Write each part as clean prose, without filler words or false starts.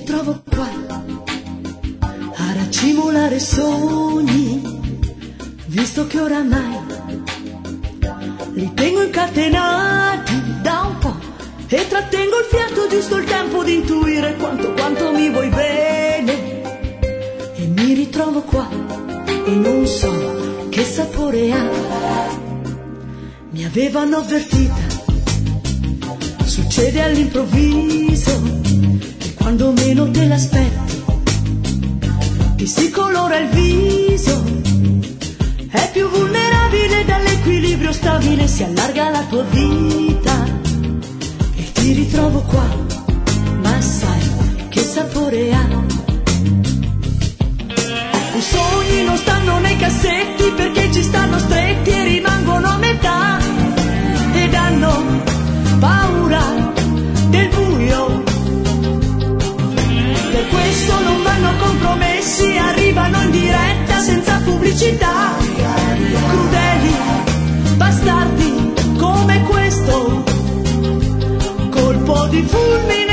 ritrovo qua a racimolare sogni, visto che oramai li tengo incatenati da un po' e trattengo il fiato, giusto il tempo di intuire quanto mi vuoi bene. E mi ritrovo qua e non so che sapore ha. Mi avevano avvertita, succede all'improvviso, e quando meno te l'aspetti ti si colora il viso, è più vulnerabile dall'equilibrio stabile, si allarga la tua vita e ti ritrovo qua, ma sai che sapore ha. I sogni non stanno nei cassetti perché ci stanno stretti e rimangono a metà ed hanno paura del buio. Per questo non vanno compromessi, arrivano in diretta senza pubblicità. Crudeli, bastardi come questo, colpo di fulmine.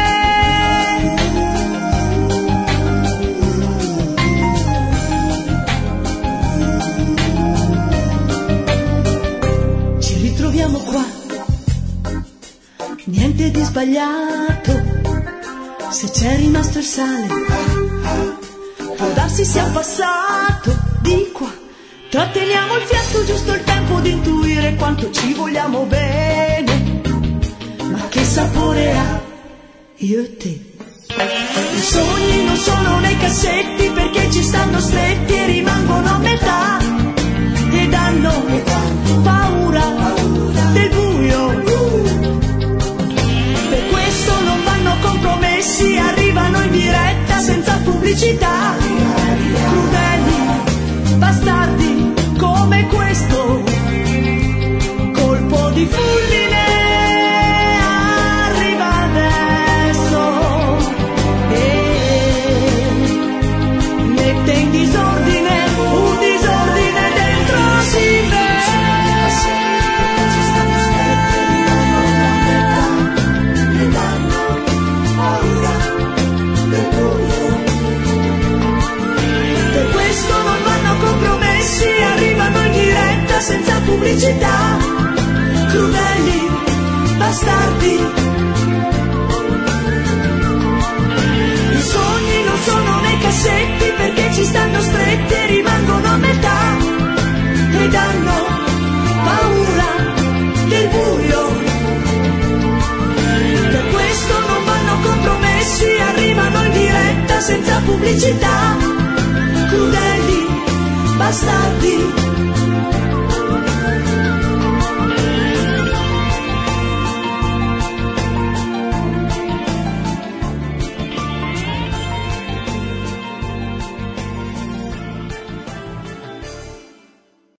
Ci ritroviamo qua, niente di sbagliato, se c'è rimasto il sale può darsi sia passato di qua. Tratteniamo il fiato, giusto il tempo di intuire quanto ci vogliamo bene, ma che sapore ha io e te. I sogni non sono nei cassetti perché ci stanno stretti e rimangono a metà ed hanno paura del buio. Per questo non vanno compromessi, arrivano in diretta senza pubblicità. Crudeli, bastardi come questo, colpo di fulmine arriva adesso e mette in disordine un disordine dentro di me. Per questo non vanno compromessi, arrivano in diretta senza pubblicità. Crudeli, bastardi. I sogni non sono nei cassetti perché ci stanno stretti e rimangono a metà ed hanno paura del buio. Per questo non vanno compromessi, arrivano in diretta senza pubblicità. Crudeli, bastardi.